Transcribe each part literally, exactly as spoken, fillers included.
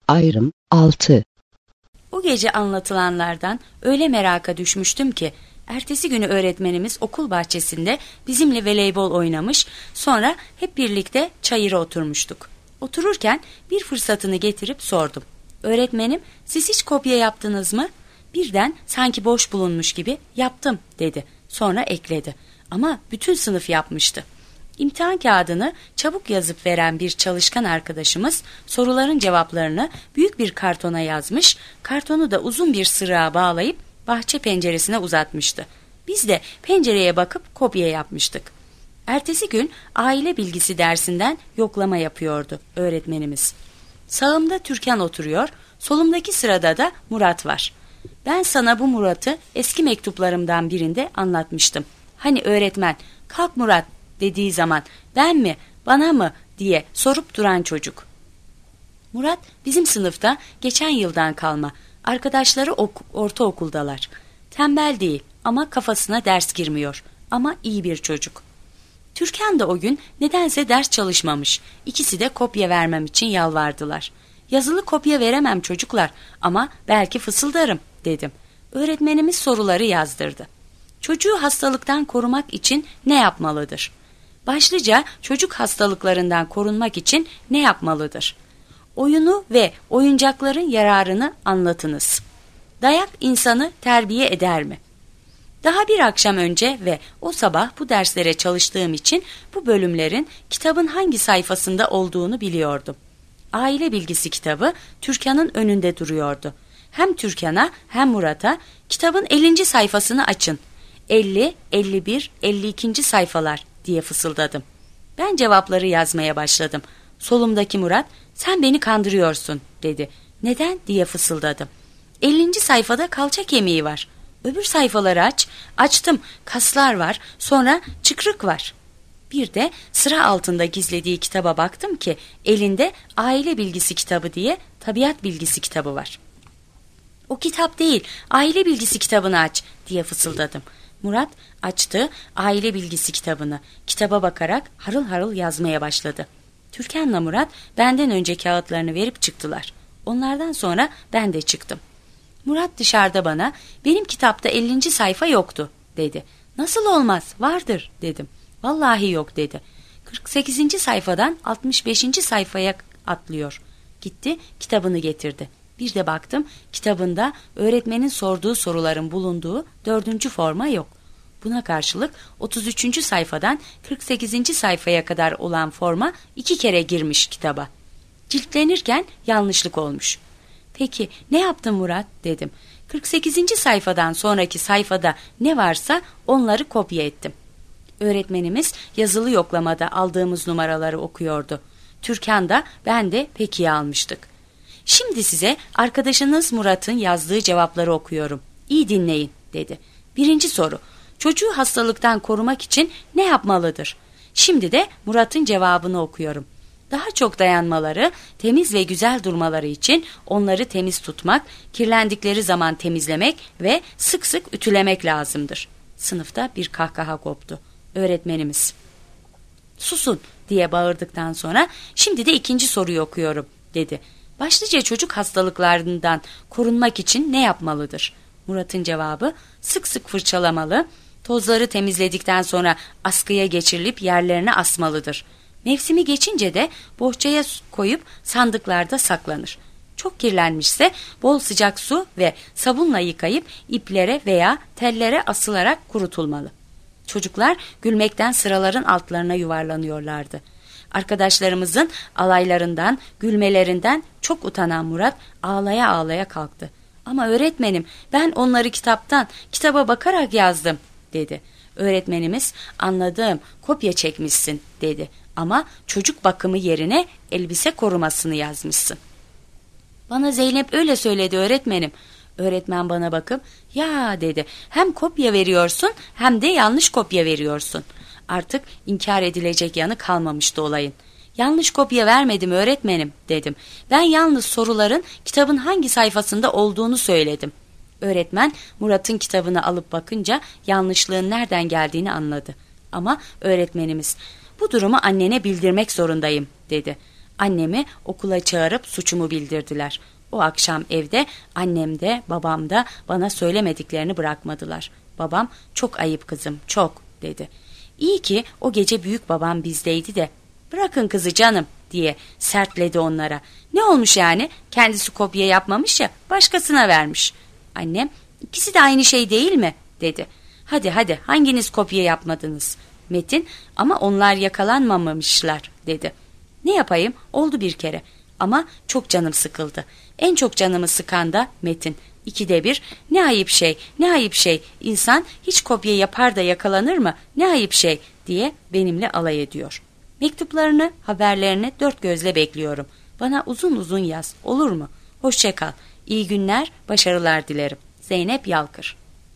Ayrım altı. O gece anlatılanlardan öyle meraka düşmüştüm ki ertesi günü öğretmenimiz okul bahçesinde bizimle voleybol oynamış, sonra hep birlikte çayıra oturmuştuk. Otururken bir fırsatını getirip sordum. Öğretmenim, siz hiç kopya yaptınız mı? Birden sanki boş bulunmuş gibi yaptım dedi. Sonra ekledi. Ama bütün sınıf yapmıştı. İmtihan kağıdını çabuk yazıp veren bir çalışkan arkadaşımız soruların cevaplarını büyük bir kartona yazmış, kartonu da uzun bir sırığa bağlayıp bahçe penceresine uzatmıştı. Biz de pencereye bakıp kopya yapmıştık. Ertesi gün aile bilgisi dersinden yoklama yapıyordu öğretmenimiz. Sağımda Türkan oturuyor, solumdaki sırada da Murat var. Ben sana bu Murat'ı eski mektuplarımdan birinde anlatmıştım. Hani öğretmen, kalk Murat dediği zaman ben mi, bana mı diye sorup duran çocuk. Murat bizim sınıfta geçen yıldan kalma. Arkadaşları ok- ortaokuldalar. Tembel değil ama kafasına ders girmiyor. Ama iyi bir çocuk. Türkan da o gün nedense ders çalışmamış. İkisi de kopya vermem için yalvardılar. Yazılı kopya veremem çocuklar ama belki fısıldarım dedim. Öğretmenimiz soruları yazdırdı. Çocuğu hastalıktan korumak için ne yapmalıdır? Başlıca çocuk hastalıklarından korunmak için ne yapmalıdır? Oyunu ve oyuncakların yararını anlatınız. Dayak insanı terbiye eder mi? Daha bir akşam önce ve o sabah bu derslere çalıştığım için bu bölümlerin kitabın hangi sayfasında olduğunu biliyordum. Aile bilgisi kitabı Türkan'ın önünde duruyordu. Hem Türkan'a hem Murat'a kitabın ellinci sayfasını açın. elli, elli bir, elli ikinci sayfalar diye fısıldadım. Ben cevapları yazmaya başladım. Solumdaki Murat, sen beni kandırıyorsun dedi. Neden diye fısıldadım. ellinci sayfada kalça kemiği var. Öbür sayfaları aç. Açtım. Kaslar var. Sonra çıkrık var. Bir de sıra altında gizlediği kitaba baktım ki elinde aile bilgisi kitabı diye tabiat bilgisi kitabı var. O kitap değil, aile bilgisi kitabını aç diye fısıldadım. Murat açtı aile bilgisi kitabını. Kitaba bakarak harıl harıl yazmaya başladı. Türkan'la Murat benden önce kağıtlarını verip çıktılar. Onlardan sonra ben de çıktım. Murat dışarıda bana, benim kitapta ellinci sayfa yoktu dedi. Nasıl olmaz, vardır dedim. Vallahi yok dedi. kırk sekizinci sayfadan altmış beşinci sayfaya atlıyor. Gitti kitabını getirdi. Bir de baktım kitabında öğretmenin sorduğu soruların bulunduğu dördüncü forma yok. Buna karşılık otuz üçüncü sayfadan kırk sekizinci sayfaya kadar olan forma iki kere girmiş kitaba. Ciltlenirken yanlışlık olmuş. Peki ne yaptın Murat dedim. kırk sekizinci sayfadan sonraki sayfada ne varsa onları kopya ettim. Öğretmenimiz yazılı yoklamada aldığımız numaraları okuyordu. Türkan da ben de peki almıştık. Şimdi size arkadaşınız Murat'ın yazdığı cevapları okuyorum. İyi dinleyin dedi. Birinci soru. Çocuğu hastalıktan korumak için ne yapmalıdır? Şimdi de Murat'ın cevabını okuyorum. Daha çok dayanmaları, temiz ve güzel durmaları için onları temiz tutmak, kirlendikleri zaman temizlemek ve sık sık ütülemek lazımdır. Sınıfta bir kahkaha koptu. Öğretmenimiz, susun diye bağırdıktan sonra şimdi de ikinci soruyu okuyorum dedi. Başlıca çocuk hastalıklarından korunmak için ne yapmalıdır? Murat'ın cevabı sık sık fırçalamalı, tozları temizledikten sonra askıya geçirilip yerlerine asmalıdır. Mevsimi geçince de bohçaya koyup sandıklarda saklanır. Çok kirlenmişse bol sıcak su ve sabunla yıkayıp iplere veya tellere asılarak kurutulmalı. Çocuklar gülmekten sıraların altlarına yuvarlanıyorlardı. Arkadaşlarımızın alaylarından, gülmelerinden çok utanan Murat ağlaya ağlaya kalktı. Ama öğretmenim, ben onları kitaptan, kitaba bakarak yazdım dedi. Öğretmenimiz, anladım, kopya çekmişsin dedi. Ama çocuk bakımı yerine elbise korumasını yazmışsın. Bana Zeynep öyle söyledi öğretmenim. Öğretmen bana bakıp ya dedi, hem kopya veriyorsun hem de yanlış kopya veriyorsun. Artık inkar edilecek yanı kalmamıştı olayın. Yanlış kopya vermedim öğretmenim dedim. Ben yalnız soruların kitabın hangi sayfasında olduğunu söyledim. Öğretmen Murat'ın kitabını alıp bakınca yanlışlığın nereden geldiğini anladı. Ama öğretmenimiz, bu durumu annene bildirmek zorundayım dedi. Annemi okula çağırıp suçumu bildirdiler. O akşam evde annem de babam da bana söylemediklerini bırakmadılar. Babam çok ayıp kızım, çok dedi. İyi ki o gece büyük babam bizdeydi de bırakın kızı canım diye sertledi onlara. Ne olmuş yani? Kendisi kopya yapmamış ya, başkasına vermiş. Annem ikisi de aynı şey değil mi dedi. Hadi hadi hanginiz kopya yapmadınız? Metin ama onlar yakalanmamışlar dedi. Ne yapayım, oldu bir kere ama çok canım sıkıldı. En çok canımı sıkan da Metin. İkide bir ne ayıp şey, ne ayıp şey, insan hiç kopya yapar da yakalanır mı, ne ayıp şey diye benimle alay ediyor. Mektuplarını, haberlerini dört gözle bekliyorum. Bana uzun uzun yaz, olur mu? Hoşça kal. İyi günler, başarılar dilerim. Zeynep Yalkır.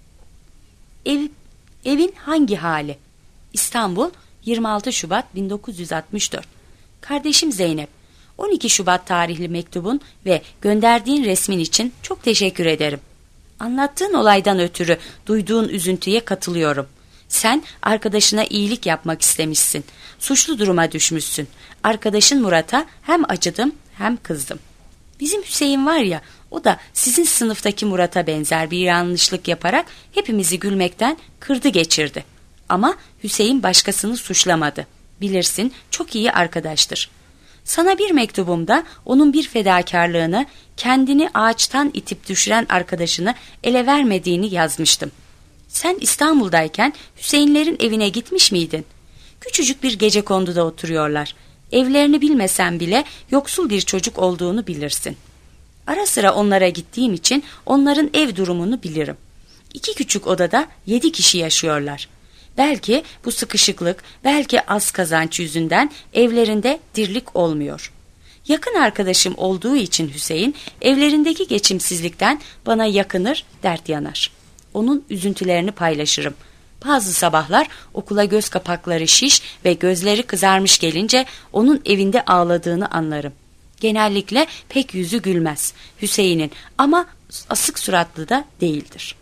Ev, evin hangi hali? İstanbul, yirmi altı Şubat bin dokuz yüz altmış dört. Kardeşim Zeynep, on iki Şubat tarihli mektubun ve gönderdiğin resmin için çok teşekkür ederim. Anlattığın olaydan ötürü duyduğun üzüntüye katılıyorum. Sen arkadaşına iyilik yapmak istemişsin. Suçlu duruma düşmüşsün. Arkadaşın Murat'a hem acıdım hem kızdım. Bizim Hüseyin var ya, o da sizin sınıftaki Murat'a benzer bir yanlışlık yaparak hepimizi gülmekten kırdı geçirdi. Ama Hüseyin başkasını suçlamadı. Bilirsin, çok iyi arkadaştır. Sana bir mektubumda onun bir fedakarlığını, kendini ağaçtan itip düşüren arkadaşını ele vermediğini yazmıştım. Sen İstanbul'dayken Hüseyinlerin evine gitmiş miydin? Küçücük bir gecekonduda oturuyorlar. Evlerini bilmesen bile yoksul bir çocuk olduğunu bilirsin. Ara sıra onlara gittiğim için onların ev durumunu bilirim. İki küçük odada yedi kişi yaşıyorlar. Belki bu sıkışıklık, belki az kazanç yüzünden evlerinde dirlik olmuyor. Yakın arkadaşım olduğu için Hüseyin, evlerindeki geçimsizlikten bana yakınır, dert yanar. Onun üzüntülerini paylaşırım. Bazı sabahlar okula göz kapakları şiş ve gözleri kızarmış gelince onun evinde ağladığını anlarım. Genellikle pek yüzü gülmez Hüseyin'in, ama asık suratlı da değildir.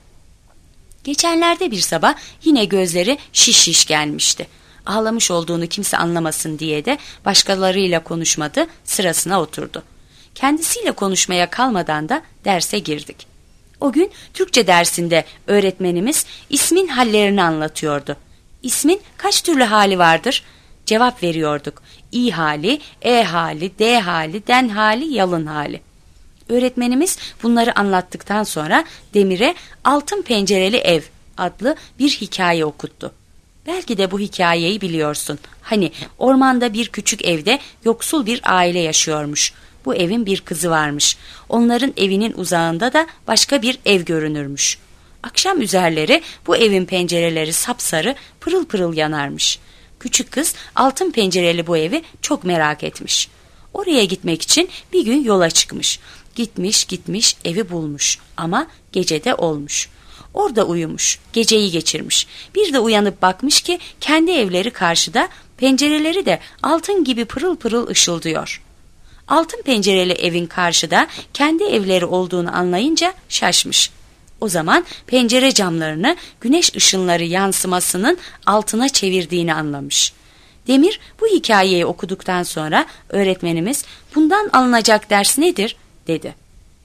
Geçenlerde bir sabah yine gözleri şiş şiş gelmişti. Ağlamış olduğunu kimse anlamasın diye de başkalarıyla konuşmadı, sırasına oturdu. Kendisiyle konuşmaya kalmadan da derse girdik. O gün Türkçe dersinde öğretmenimiz ismin hallerini anlatıyordu. İsmin kaç türlü hali vardır? Cevap veriyorduk. İ hali, E hali, D hali, den hali, yalın hali. Öğretmenimiz bunları anlattıktan sonra Demir'e Altın Pencereli Ev adlı bir hikaye okuttu. Belki de bu hikayeyi biliyorsun. Hani ormanda bir küçük evde yoksul bir aile yaşıyormuş. Bu evin bir kızı varmış. Onların evinin uzağında da başka bir ev görünürmüş. Akşam üzerleri bu evin pencereleri sapsarı, pırıl pırıl yanarmış. Küçük kız altın pencereli bu evi çok merak etmiş. Oraya gitmek için bir gün yola çıkmış. Gitmiş gitmiş evi bulmuş ama gecede olmuş. Orada uyumuş, geceyi geçirmiş. Bir de uyanıp bakmış ki kendi evleri karşıda, pencereleri de altın gibi pırıl pırıl ışıldıyor. Altın pencereli evin karşıda kendi evleri olduğunu anlayınca şaşmış. O zaman pencere camlarını güneş ışınları yansımasının altına çevirdiğini anlamış. Demir bu hikayeyi okuduktan sonra öğretmenimiz bundan alınacak ders nedir dedi.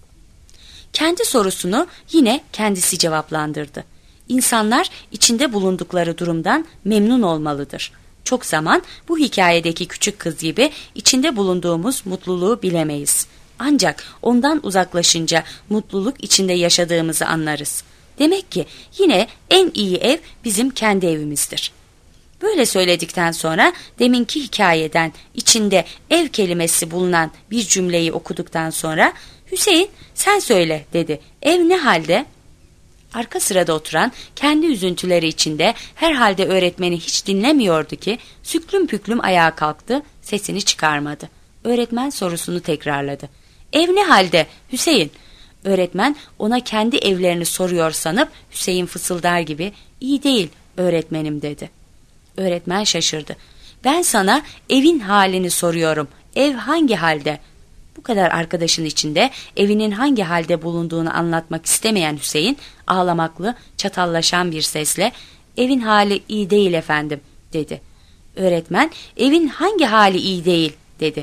Kendi sorusunu yine kendisi cevaplandırdı. İnsanlar içinde bulundukları durumdan memnun olmalıdır. Çok zaman bu hikayedeki küçük kız gibi içinde bulunduğumuz mutluluğu bilemeyiz. Ancak ondan uzaklaşınca mutluluk içinde yaşadığımızı anlarız. Demek ki yine en iyi ev bizim kendi evimizdir. Böyle söyledikten sonra deminki hikayeden içinde ev kelimesi bulunan bir cümleyi okuduktan sonra Hüseyin sen söyle dedi. Ev ne halde? Arka sırada oturan kendi üzüntüleri içinde herhalde öğretmeni hiç dinlemiyordu ki süklüm püklüm ayağa kalktı, sesini çıkarmadı. Öğretmen sorusunu tekrarladı. Ev ne halde Hüseyin? Öğretmen ona kendi evlerini soruyor sanıp Hüseyin fısıldar gibi iyi değil öğretmenim dedi. Öğretmen şaşırdı. Ben sana evin halini soruyorum. Ev hangi halde? Bu kadar arkadaşın içinde evinin hangi halde bulunduğunu anlatmak istemeyen Hüseyin ağlamaklı, çatallaşan bir sesle evin hali iyi değil efendim dedi. Öğretmen evin hangi hali iyi değil dedi.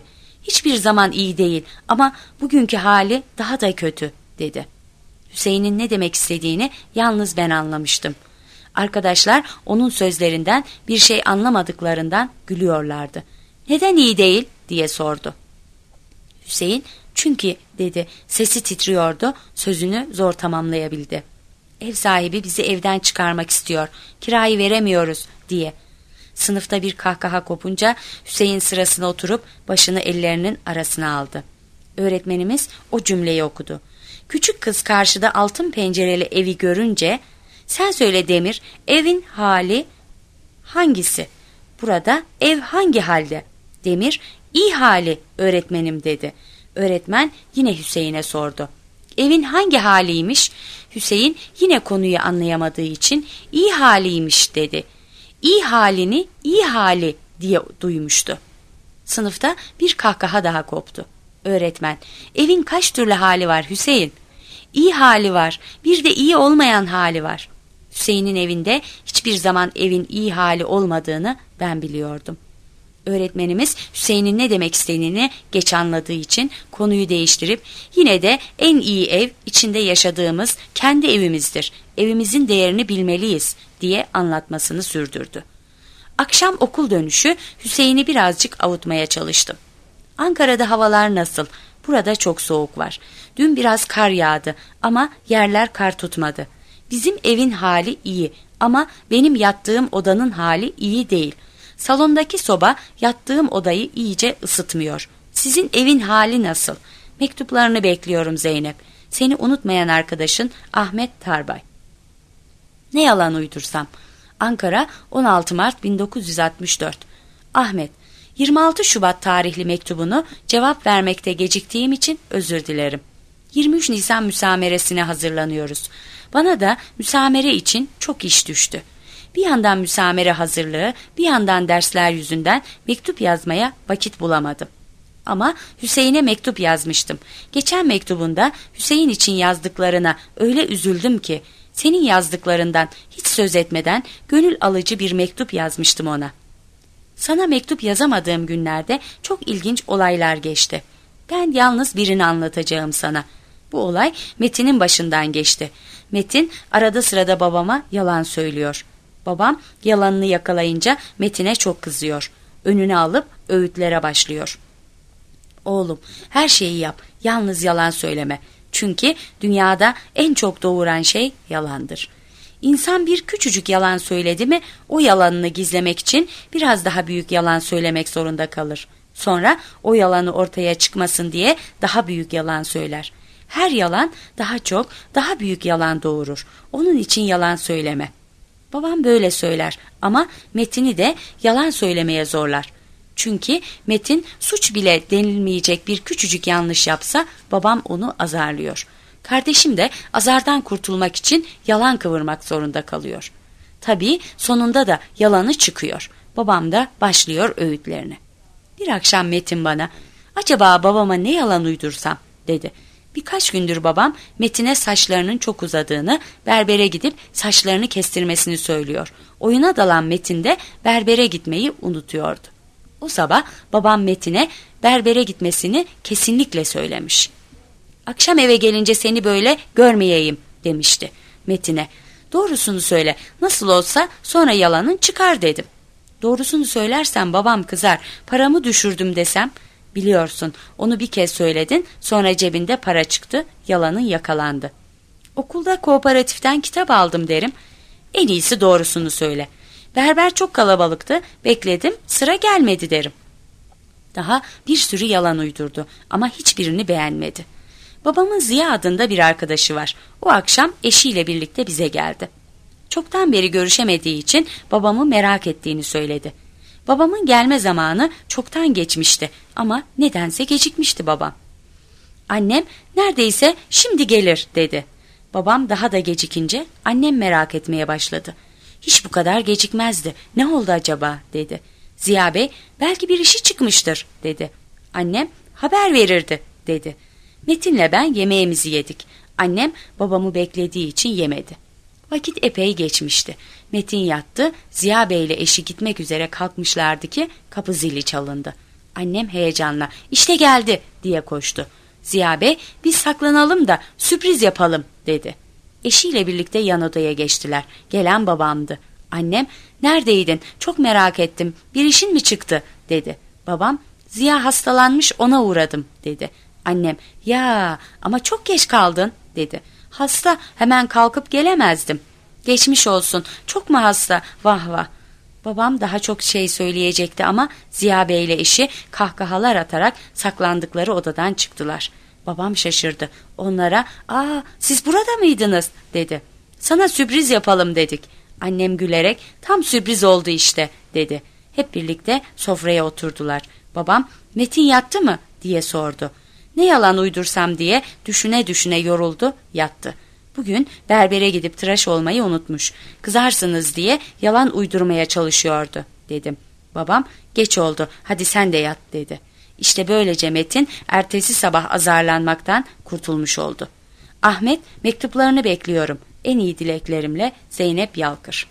Hiçbir zaman iyi değil ama bugünkü hali daha da kötü dedi. Hüseyin'in ne demek istediğini yalnız ben anlamıştım. Arkadaşlar onun sözlerinden bir şey anlamadıklarından gülüyorlardı. Neden iyi değil diye sordu. Hüseyin çünkü dedi, sesi titriyordu, sözünü zor tamamlayabildi. Ev sahibi bizi evden çıkarmak istiyor, kirayı veremiyoruz diye. Sınıfta bir kahkaha kopunca Hüseyin sırasına oturup başını ellerinin arasına aldı. Öğretmenimiz o cümleyi okudu. Küçük kız karşıda altın pencereli evi görünce, sen söyle Demir, evin hali hangisi? Burada ev hangi halde? Demir, iyi hali öğretmenim dedi. Öğretmen yine Hüseyin'e sordu. Evin hangi haliymiş? Hüseyin yine konuyu anlayamadığı için iyi haliymiş dedi. İyi halini iyi hali diye duymuştu. Sınıfta bir kahkaha daha koptu. Öğretmen, evin kaç türlü hali var Hüseyin? İyi hali var, bir de iyi olmayan hali var. Hüseyin'in evinde hiçbir zaman evin iyi hali olmadığını ben biliyordum. Öğretmenimiz Hüseyin'in ne demek istediğini geç anladığı için konuyu değiştirip yine de en iyi ev içinde yaşadığımız kendi evimizdir. Evimizin değerini bilmeliyiz diye anlatmasını sürdürdü. Akşam okul dönüşü Hüseyin'i birazcık avutmaya çalıştım. Ankara'da havalar nasıl? Burada çok soğuk var. Dün biraz kar yağdı ama yerler kar tutmadı. Bizim evin hali iyi ama benim yattığım odanın hali iyi değil. Salondaki soba yattığım odayı iyice ısıtmıyor. Sizin evin hali nasıl? Mektuplarını bekliyorum Zeynep. Seni unutmayan arkadaşın Ahmet Tarbay. Ne yalan uydursam. Ankara on altı Mart bin dokuz yüz altmış dört. Ahmet, yirmi altı Şubat tarihli mektubunu cevap vermekte geciktiğim için özür dilerim. yirmi üç Nisan müsameresine hazırlanıyoruz. Bana da müsamere için çok iş düştü. Bir yandan müsamere hazırlığı, bir yandan dersler yüzünden mektup yazmaya vakit bulamadım. Ama Hüseyin'e mektup yazmıştım. Geçen mektubunda Hüseyin için yazdıklarına öyle üzüldüm ki, senin yazdıklarından hiç söz etmeden gönül alıcı bir mektup yazmıştım ona. Sana mektup yazamadığım günlerde çok ilginç olaylar geçti. Ben yalnız birini anlatacağım sana. Bu olay Metin'in başından geçti. Metin arada sırada babama yalan söylüyor. Babam yalanını yakalayınca Metin'e çok kızıyor. Önüne alıp öğütlere başlıyor. Oğlum, her şeyi yap, yalnız yalan söyleme. Çünkü dünyada en çok doğuran şey yalandır. İnsan bir küçücük yalan söyledi mi, o yalanını gizlemek için biraz daha büyük yalan söylemek zorunda kalır. Sonra o yalanı ortaya çıkmasın diye daha büyük yalan söyler. Her yalan daha çok, daha büyük yalan doğurur. Onun için yalan söyleme. Babam böyle söyler ama Metin'i de yalan söylemeye zorlar. Çünkü Metin suç bile denilmeyecek bir küçücük yanlış yapsa babam onu azarlıyor. Kardeşim de azardan kurtulmak için yalan kıvırmak zorunda kalıyor. Tabii sonunda da yalanı çıkıyor. Babam da başlıyor öğütlerine. Bir akşam Metin bana, acaba babama ne yalan uydursam dedi. Birkaç gündür babam Metin'e saçlarının çok uzadığını, berbere gidip saçlarını kestirmesini söylüyor. Oyuna dalan Metin de berbere gitmeyi unutuyordu. O sabah babam Metin'e berbere gitmesini kesinlikle söylemiş. Akşam eve gelince seni böyle görmeyeyim demişti Metin'e. Doğrusunu söyle, nasıl olsa sonra yalanın çıkar dedim. Doğrusunu söylersen babam kızar, paramı düşürdüm desem. Biliyorsun, onu bir kez söyledin, sonra cebinde para çıktı, yalanın yakalandı. Okulda kooperatiften kitap aldım derim. En iyisi doğrusunu söyle. Berber çok kalabalıktı, bekledim, sıra gelmedi derim. Daha bir sürü yalan uydurdu ama hiçbirini beğenmedi. Babamın Ziya adında bir arkadaşı var. O akşam eşiyle birlikte bize geldi. Çoktan beri görüşemediği için babamı merak ettiğini söyledi. Babamın gelme zamanı çoktan geçmişti ama nedense gecikmişti babam. Annem neredeyse şimdi gelir dedi. Babam daha da gecikince annem merak etmeye başladı. Hiç bu kadar gecikmezdi. Ne oldu acaba dedi. Ziya Bey belki bir işi çıkmıştır dedi. Annem haber verirdi dedi. Metin'le ben yemeğimizi yedik. Annem babamı beklediği için yemedi. Vakit epey geçmişti. Metin yattı, Ziya Bey ile eşi gitmek üzere kalkmışlardı ki kapı zili çalındı. Annem heyecanla işte geldi diye koştu. Ziya Bey biz saklanalım da sürpriz yapalım dedi. Eşiyle birlikte yan odaya geçtiler. Gelen babamdı. Annem neredeydin çok merak ettim bir işin mi çıktı dedi. Babam Ziya hastalanmış ona uğradım dedi. Annem ya ama çok geç kaldın dedi. Hasta hemen kalkıp gelemezdim. Geçmiş olsun çok mu hasta vah vah. Babam daha çok şey söyleyecekti ama Ziya Bey ile eşi kahkahalar atarak saklandıkları odadan çıktılar. Babam şaşırdı. Onlara ''Aa siz burada mıydınız?'' dedi. ''Sana sürpriz yapalım dedik.'' Annem gülerek ''Tam sürpriz oldu işte.'' dedi. Hep birlikte sofraya oturdular. Babam ''Metin yattı mı?'' diye sordu. Ne yalan uydursam diye düşüne düşüne yoruldu, yattı. Bugün berbere gidip tıraş olmayı unutmuş. Kızarsınız diye yalan uydurmaya çalışıyordu dedim. Babam geç oldu hadi sen de yat dedi. İşte böylece Metin ertesi sabah azarlanmaktan kurtulmuş oldu. Ahmet mektuplarını bekliyorum. En iyi dileklerimle Zeynep Yalkır.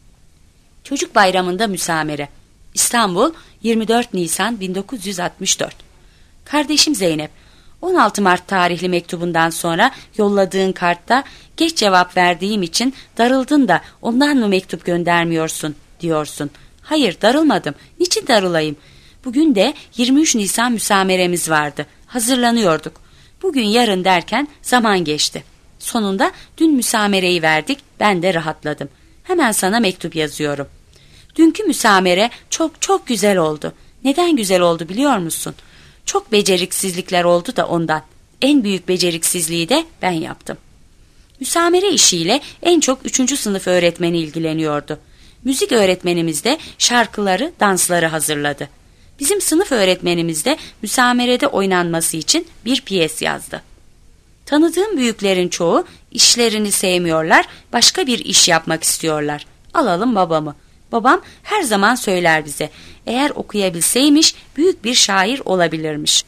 Çocuk Bayramında Müsamere. İstanbul yirmi dört Nisan bin dokuz yüz altmış dört. Kardeşim Zeynep, on altı Mart tarihli mektubundan sonra yolladığın kartta geç cevap verdiğim için darıldın da ondan mı mektup göndermiyorsun diyorsun. Hayır darılmadım. Niçin darılayım? Bugün de yirmi üç Nisan müsameremiz vardı. Hazırlanıyorduk. Bugün yarın derken zaman geçti. Sonunda dün müsamereyi verdik. Ben de rahatladım. Hemen sana mektup yazıyorum. Dünkü müsamere çok çok güzel oldu. Neden güzel oldu biliyor musun? Çok beceriksizlikler oldu da ondan. En büyük beceriksizliği de ben yaptım. Müsamere işiyle en çok üçüncü sınıf öğretmeni ilgileniyordu. Müzik öğretmenimiz de şarkıları, dansları hazırladı. Bizim sınıf öğretmenimiz de müsamerede oynanması için bir piyes yazdı. Tanıdığım büyüklerin çoğu işlerini sevmiyorlar, başka bir iş yapmak istiyorlar. Alalım babamı. Babam her zaman söyler bize, eğer okuyabilseymiş büyük bir şair olabilirmiş.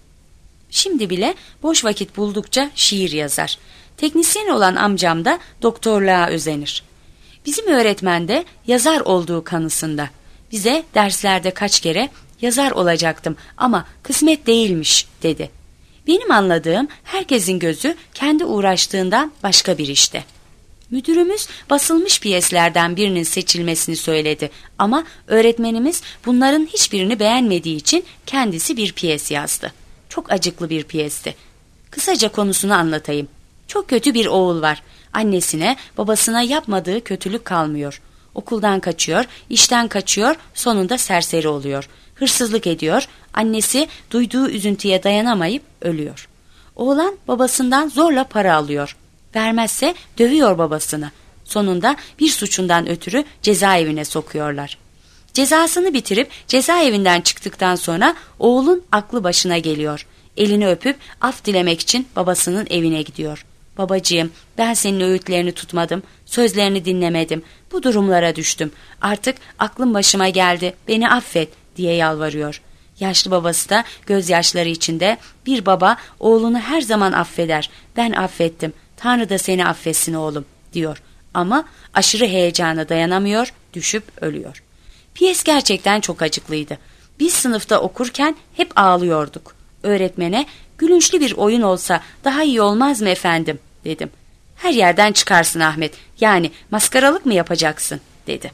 Şimdi bile boş vakit buldukça şiir yazar. Teknisyen olan amcam da doktorluğa özenir. Bizim öğretmen de yazar olduğu kanısında. Bize derslerde kaç kere yazar olacaktım ama kısmet değilmiş dedi. Benim anladığım herkesin gözü kendi uğraştığından başka bir işte. Müdürümüz basılmış piyeslerden birinin seçilmesini söyledi ama öğretmenimiz bunların hiçbirini beğenmediği için kendisi bir piyes yazdı. Çok acıklı bir piyesti. Kısaca konusunu anlatayım. Çok kötü bir oğul var. Annesine, babasına yapmadığı kötülük kalmıyor. Okuldan kaçıyor, işten kaçıyor, sonunda serseri oluyor. Hırsızlık ediyor, annesi duyduğu üzüntüye dayanamayıp ölüyor. Oğlan babasından zorla para alıyor. Vermezse dövüyor babasını. Sonunda bir suçundan ötürü cezaevine sokuyorlar. Cezasını bitirip cezaevinden çıktıktan sonra oğlun aklı başına geliyor. Elini öpüp af dilemek için babasının evine gidiyor. Babacığım, ben senin öğütlerini tutmadım, sözlerini dinlemedim. Bu durumlara düştüm. Artık aklım başıma geldi, beni affet diye yalvarıyor. Yaşlı babası da gözyaşları içinde, bir baba oğlunu her zaman affeder. Ben affettim, Tanrı da seni affetsin oğlum diyor. Ama aşırı heyecana dayanamıyor, düşüp ölüyor. Piyes gerçekten çok acıklıydı. Biz sınıfta okurken hep ağlıyorduk. Öğretmene, gülünçlü bir oyun olsa daha iyi olmaz mı efendim dedim. Her yerden çıkarsın Ahmet, yani maskaralık mı yapacaksın dedi.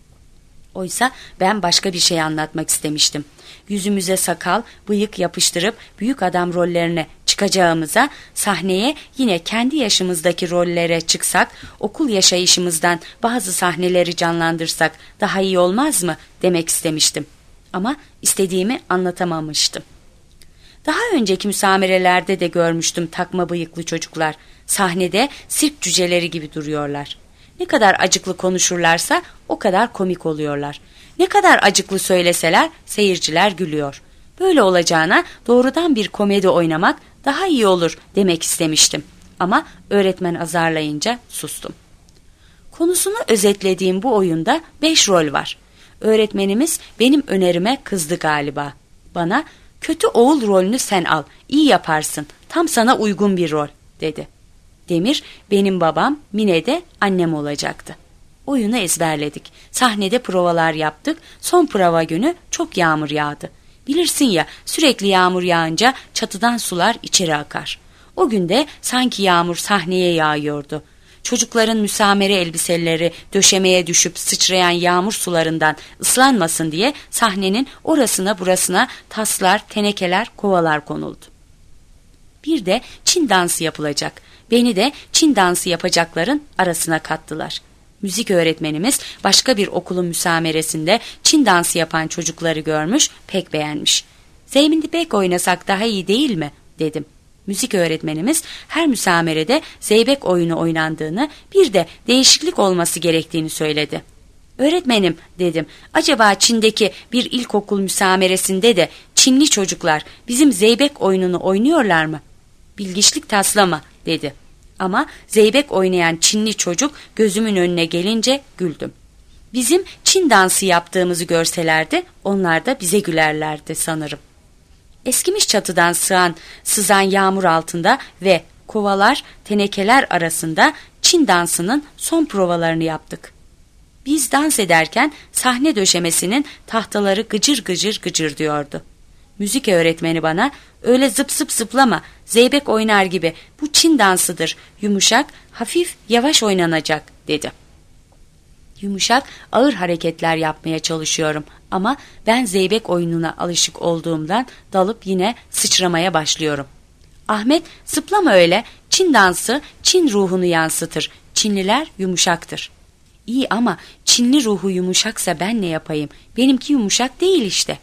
Oysa ben başka bir şey anlatmak istemiştim. Yüzümüze sakal, bıyık yapıştırıp büyük adam rollerine çıkacağımıza sahneye yine kendi yaşımızdaki rollere çıksak, okul yaşayışımızdan bazı sahneleri canlandırsak daha iyi olmaz mı demek istemiştim. Ama istediğimi anlatamamıştım. Daha önceki müsamerelerde de görmüştüm takma bıyıklı çocuklar. Sahnede sirk cüceleri gibi duruyorlar. Ne kadar acıklı konuşurlarsa o kadar komik oluyorlar. Ne kadar acıklı söyleseler seyirciler gülüyor. Böyle olacağına doğrudan bir komedi oynamak daha iyi olur demek istemiştim. Ama öğretmen azarlayınca sustum. Konusunu özetlediğim bu oyunda beş rol var. Öğretmenimiz benim önerime kızdı galiba. Bana kötü oğul rolünü sen al, iyi yaparsın, tam sana uygun bir rol dedi. Demir benim babam, Mine de annem olacaktı. Oyunu ezberledik. Sahnede provalar yaptık. Son prova günü çok yağmur yağdı. Bilirsin ya, sürekli yağmur yağınca çatıdan sular içeri akar. O gün de sanki yağmur sahneye yağıyordu. Çocukların müsamere elbiseleri döşemeye düşüp sıçrayan yağmur sularından ıslanmasın diye sahnenin orasına burasına taslar, tenekeler, kovalar konuldu. Bir de Çin dansı yapılacak. Beni de Çin dansı yapacakların arasına kattılar. Müzik öğretmenimiz başka bir okulun müsameresinde Çin dansı yapan çocukları görmüş, pek beğenmiş. "Zeybek oynasak daha iyi değil mi?" dedim. Müzik öğretmenimiz her müsamerede zeybek oyunu oynandığını, bir de değişiklik olması gerektiğini söyledi. "Öğretmenim," dedim, "acaba Çin'deki bir ilkokul müsameresinde de Çinli çocuklar bizim zeybek oyununu oynuyorlar mı?" "Bilgiçlik taslama," dedi. Ama zeybek oynayan Çinli çocuk gözümün önüne gelince güldüm. Bizim Çin dansı yaptığımızı görselerdi onlar da bize gülerlerdi sanırım. Eskimiş çatıdan sığan, sızan yağmur altında ve kovalar, tenekeler arasında Çin dansının son provalarını yaptık. Biz dans ederken sahne döşemesinin tahtaları gıcır gıcır gıcır diyordu. Müzik öğretmeni bana, "Öyle zıp zıp zıplama, zeybek oynar gibi, bu Çin dansıdır, yumuşak, hafif, yavaş oynanacak," dedi. Yumuşak, ağır hareketler yapmaya çalışıyorum ama ben zeybek oyununa alışık olduğumdan dalıp yine sıçramaya başlıyorum. "Ahmet, zıplama öyle, Çin dansı Çin ruhunu yansıtır, Çinliler yumuşaktır." "İyi ama Çinli ruhu yumuşaksa ben ne yapayım, benimki yumuşak değil işte."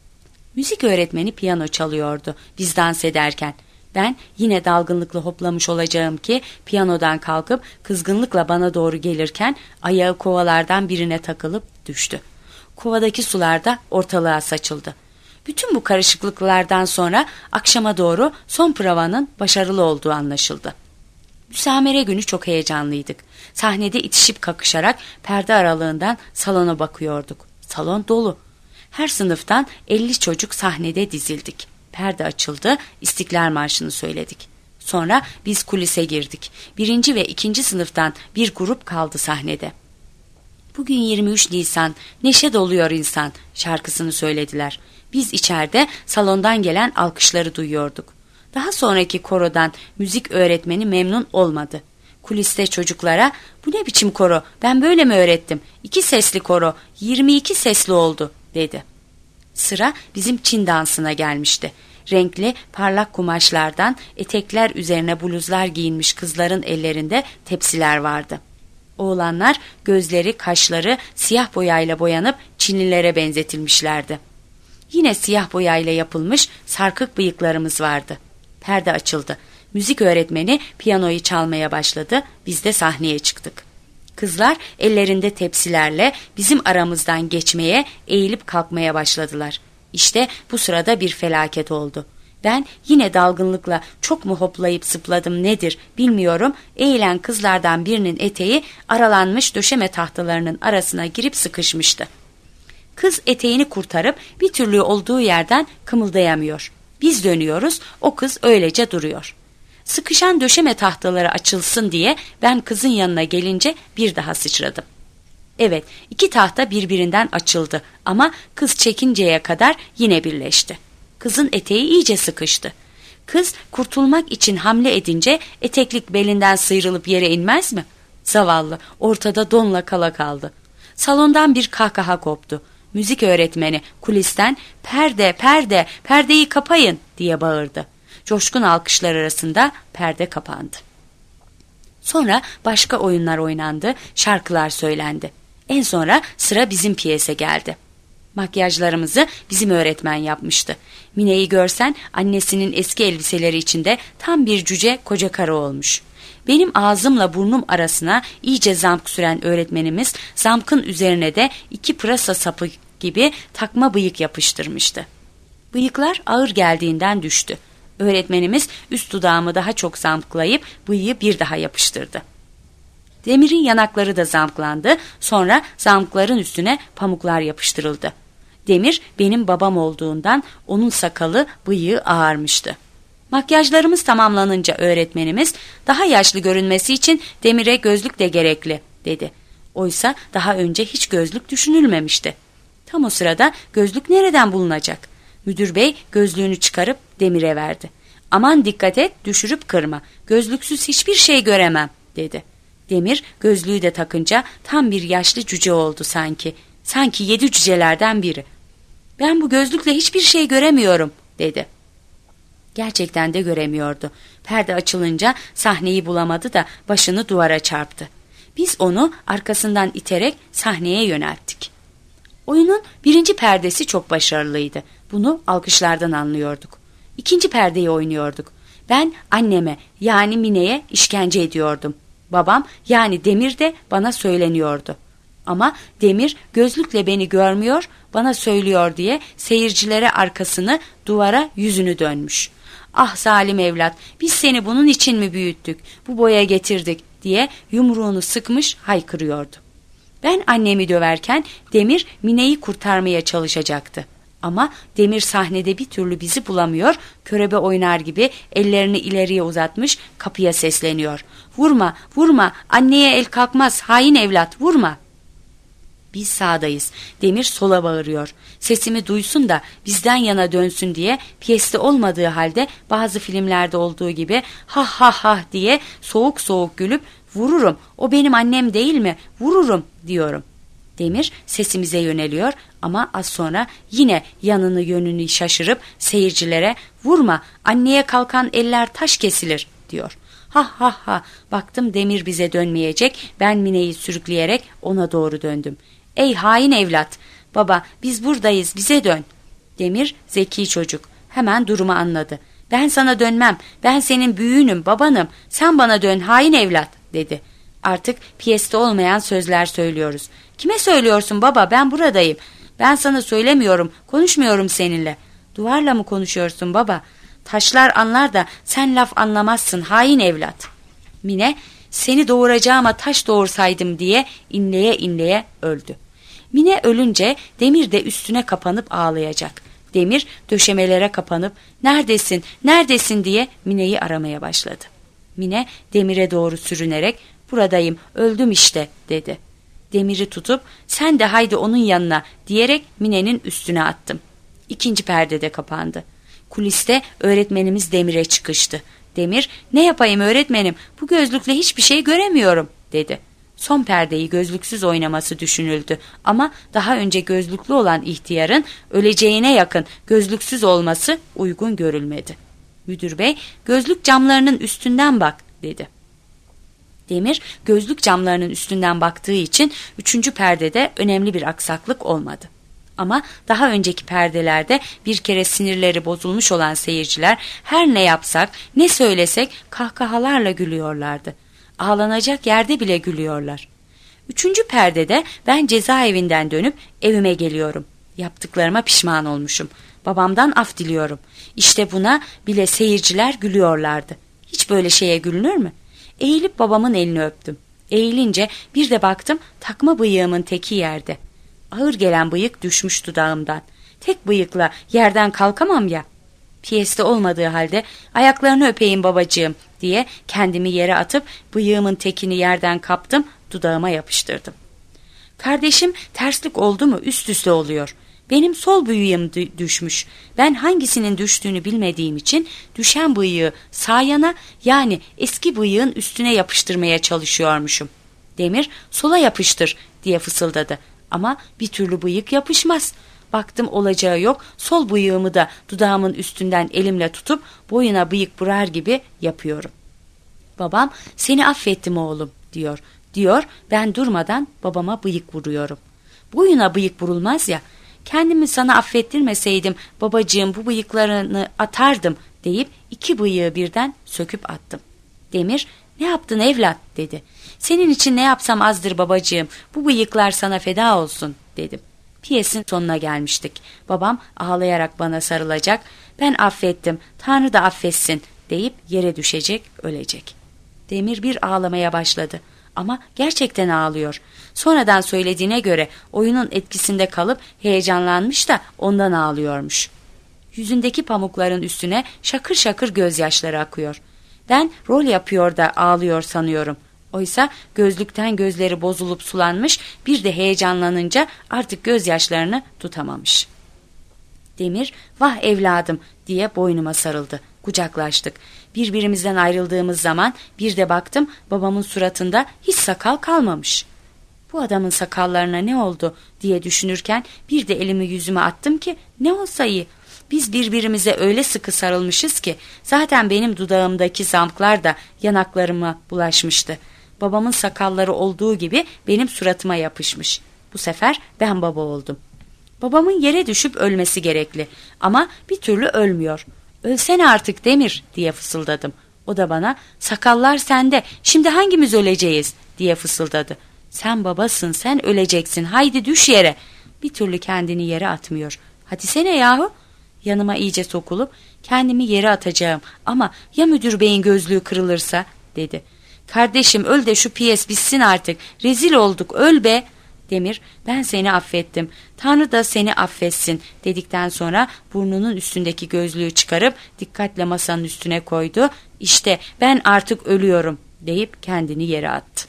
Müzik öğretmeni piyano çalıyordu biz dans ederken. Ben yine dalgınlıkla hoplamış olacağım ki piyanodan kalkıp kızgınlıkla bana doğru gelirken ayağı kovalardan birine takılıp düştü. Kovadaki sular da ortalığa saçıldı. Bütün bu karışıklıklardan sonra akşama doğru son provanın başarılı olduğu anlaşıldı. Müsamere günü çok heyecanlıydık. Sahnede itişip kakışarak perde aralığından salona bakıyorduk. Salon dolu. Her sınıftan elli çocuk sahnede dizildik. Perde açıldı, İstiklal Marşı'nı söyledik. Sonra biz kulise girdik. Birinci ve ikinci sınıftan bir grup kaldı sahnede. "Bugün yirmi üç Nisan, neşe doluyor insan" şarkısını söylediler. Biz içeride salondan gelen alkışları duyuyorduk. Daha sonraki korodan müzik öğretmeni memnun olmadı. Kuliste çocuklara, "Bu ne biçim koro, ben böyle mi öğrettim? İki sesli koro, yirmi iki sesli oldu," dedi. Sıra bizim Çin dansına gelmişti. Renkli, parlak kumaşlardan etekler üzerine bluzlar giyinmiş kızların ellerinde tepsiler vardı. Oğlanlar gözleri, kaşları siyah boyayla boyanıp Çinlilere benzetilmişlerdi. Yine siyah boyayla yapılmış sarkık bıyıklarımız vardı. Perde açıldı. Müzik öğretmeni piyanoyu çalmaya başladı. Biz de sahneye çıktık. Kızlar ellerinde tepsilerle bizim aramızdan geçmeye, eğilip kalkmaya başladılar. İşte bu sırada bir felaket oldu. Ben yine dalgınlıkla çok mu hoplayıp zıpladım nedir bilmiyorum, eğilen kızlardan birinin eteği aralanmış döşeme tahtalarının arasına girip sıkışmıştı. Kız eteğini kurtarıp bir türlü olduğu yerden kımıldayamıyor. Biz dönüyoruz, o kız öylece duruyor. Sıkışan döşeme tahtaları açılsın diye ben kızın yanına gelince bir daha sıçradım. Evet, iki tahta birbirinden açıldı ama kız çekinceye kadar yine birleşti. Kızın eteği iyice sıkıştı. Kız kurtulmak için hamle edince eteklik belinden sıyrılıp yere inmez mi? Zavallı ortada donla kala kaldı. Salondan bir kahkaha koptu. Müzik öğretmeni kulisten "Perde, perde, perdeyi kapayın" diye bağırdı. Coşkun alkışlar arasında perde kapandı. Sonra başka oyunlar oynandı, şarkılar söylendi. En sonra sıra bizim piyese geldi. Makyajlarımızı bizim öğretmen yapmıştı. Mine'yi görsen annesinin eski elbiseleri içinde tam bir cüce koca karı olmuş. Benim ağzımla burnum arasına iyice zamk süren öğretmenimiz zamkın üzerine de iki pırasa sapı gibi takma bıyık yapıştırmıştı. Bıyıklar ağır geldiğinden düştü. Öğretmenimiz üst dudağımı daha çok zamklayıp bıyığı bir daha yapıştırdı. Demir'in yanakları da zamklandı, sonra zamkların üstüne pamuklar yapıştırıldı. Demir benim babam olduğundan onun sakalı, bıyığı ağarmıştı. Makyajlarımız tamamlanınca öğretmenimiz daha yaşlı görünmesi için Demir'e gözlük de gerekli dedi. Oysa daha önce hiç gözlük düşünülmemişti. Tam o sırada gözlük nereden bulunacak? Müdür bey gözlüğünü çıkarıp Demir'e verdi. Aman dikkat et, düşürüp kırma. Gözlüksüz hiçbir şey göremem dedi. Demir gözlüğü de takınca tam bir yaşlı cüce oldu sanki. Sanki yedi cücelerden biri. Ben bu gözlükle hiçbir şey göremiyorum dedi. Gerçekten de göremiyordu. Perde açılınca sahneyi bulamadı da başını duvara çarptı. Biz onu arkasından iterek sahneye yönelttik. Oyunun birinci perdesi çok başarılıydı. Bunu alkışlardan anlıyorduk. İkinci perdeyi oynuyorduk. Ben anneme yani Mine'ye işkence ediyordum. Babam yani Demir de bana söyleniyordu. Ama Demir gözlükle beni görmüyor, bana söylüyor diye seyircilere arkasını, duvara yüzünü dönmüş. Ah zalim evlat, biz seni bunun için mi büyüttük, bu boya getirdik diye yumruğunu sıkmış haykırıyordu. Ben annemi döverken Demir Mine'yi kurtarmaya çalışacaktı. Ama Demir sahnede bir türlü bizi bulamıyor, körebe oynar gibi ellerini ileriye uzatmış kapıya sesleniyor. Vurma, vurma, anneye el kalkmaz, hain evlat, vurma. Biz sağdayız. Demir sola bağırıyor. Sesimi duysun da bizden yana dönsün diye piyeste olmadığı halde bazı filmlerde olduğu gibi ha ha ha diye soğuk soğuk gülüp vururum, o benim annem değil mi, vururum diyorum. Demir sesimize yöneliyor ama az sonra yine yanını yönünü şaşırıp seyircilere vurma, anneye kalkan eller taş kesilir diyor. Ha ha ha, baktım Demir bize dönmeyecek, ben Mine'yi sürükleyerek ona doğru döndüm. Ey hain evlat, baba biz buradayız, bize dön. Demir zeki çocuk, hemen durumu anladı. Ben sana dönmem, ben senin büyüğünüm, babanım, sen bana dön hain evlat dedi. Artık piyeste olmayan sözler söylüyoruz. Kime söylüyorsun baba, ben buradayım. Ben sana söylemiyorum, konuşmuyorum seninle. Duvarla mı konuşuyorsun baba? Taşlar anlar da sen laf anlamazsın hain evlat. Mine seni doğuracağıma taş doğursaydım diye inleye inleye öldü. Mine ölünce Demir de üstüne kapanıp ağlayacak. Demir döşemelere kapanıp neredesin, neredesin diye Mine'yi aramaya başladı. Mine Demir'e doğru sürünerek buradayım, öldüm işte dedi. Demir'i tutup sen de haydi onun yanına diyerek Mine'nin üstüne attım. İkinci perdede kapandı. Kuliste öğretmenimiz Demir'e çıkıştı. Demir ne yapayım öğretmenim, bu gözlükle hiçbir şey göremiyorum dedi. Son perdeyi gözlüksüz oynaması düşünüldü ama daha önce gözlüklü olan ihtiyarın öleceğine yakın gözlüksüz olması uygun görülmedi. Müdür bey gözlük camlarının üstünden bak dedi. Demir gözlük camlarının üstünden baktığı için üçüncü perdede önemli bir aksaklık olmadı. Ama daha önceki perdelerde bir kere sinirleri bozulmuş olan seyirciler her ne yapsak, ne söylesek kahkahalarla gülüyorlardı. Ağlanacak yerde bile gülüyorlar. Üçüncü perdede ben cezaevinden dönüp evime geliyorum. Yaptıklarıma pişman olmuşum. Babamdan af diliyorum. İşte buna bile seyirciler gülüyorlardı. Hiç böyle şeye gülünür mü? Eğilip babamın elini öptüm. Eğilince bir de baktım takma bıyığımın teki yerde. Ağır gelen bıyık düşmüş dudağımdan. Tek bıyıkla yerden kalkamam ya. Piyeste olmadığı halde ayaklarını öpeyim babacığım diye kendimi yere atıp bıyığımın tekini yerden kaptım, dudağıma yapıştırdım. Kardeşim terslik oldu mu üst üste oluyor. Benim sol bıyığım düşmüş. Ben hangisinin düştüğünü bilmediğim için düşen bıyığı sağ yana yani eski bıyığın üstüne yapıştırmaya çalışıyormuşum. Demir sola yapıştır diye fısıldadı ama bir türlü bıyık yapışmaz. Baktım olacağı yok, sol bıyığımı da dudağımın üstünden elimle tutup boyuna bıyık vurar gibi yapıyorum. Babam seni affettim oğlum diyor. Diyor ben durmadan babama bıyık vuruyorum. Boyuna bıyık vurulmaz ya. Kendimi sana affettirmeseydim babacığım bu bıyıklarını atardım deyip iki bıyığı birden söküp attım. Demir ne yaptın evlat dedi. Senin için ne yapsam azdır babacığım, bu bıyıklar sana feda olsun dedim. Piyesin sonuna gelmiştik. Babam ağlayarak bana sarılacak, ben affettim, Tanrı da affetsin deyip yere düşecek, ölecek. Demir bir ağlamaya başladı ama gerçekten ağlıyor. Sonradan söylediğine göre oyunun etkisinde kalıp heyecanlanmış da ondan ağlıyormuş. Yüzündeki pamukların üstüne şakır şakır gözyaşları akıyor. Ben rol yapıyor da ağlıyor sanıyorum. Oysa gözlükten gözleri bozulup sulanmış, bir de heyecanlanınca artık gözyaşlarını tutamamış. Demir, vah evladım diye boynuma sarıldı. Kucaklaştık. Birbirimizden ayrıldığımız zaman bir de baktım babamın suratında hiç sakal kalmamış. Bu adamın sakallarına ne oldu diye düşünürken bir de elimi yüzüme attım ki ne olsa iyi. Biz birbirimize öyle sıkı sarılmışız ki zaten benim dudağımdaki zamklar da yanaklarıma bulaşmıştı. Babamın sakalları olduğu gibi benim suratıma yapışmış. Bu sefer ben baba oldum. Babamın yere düşüp ölmesi gerekli ama bir türlü ölmüyor. Ölsene artık Demir diye fısıldadım. O da bana sakallar sende, şimdi hangimiz öleceğiz diye fısıldadı. Sen babasın, sen öleceksin, haydi düş yere. Bir türlü kendini yere atmıyor. Hadi sene yahu. Yanıma iyice sokulup kendimi yere atacağım ama ya müdür beyin gözlüğü kırılırsa dedi. Kardeşim öl de şu piyes bitsin artık, rezil olduk, öl be. Demir, ben seni affettim, Tanrı da seni affetsin dedikten sonra burnunun üstündeki gözlüğü çıkarıp dikkatle masanın üstüne koydu. İşte ben artık ölüyorum deyip kendini yere attı.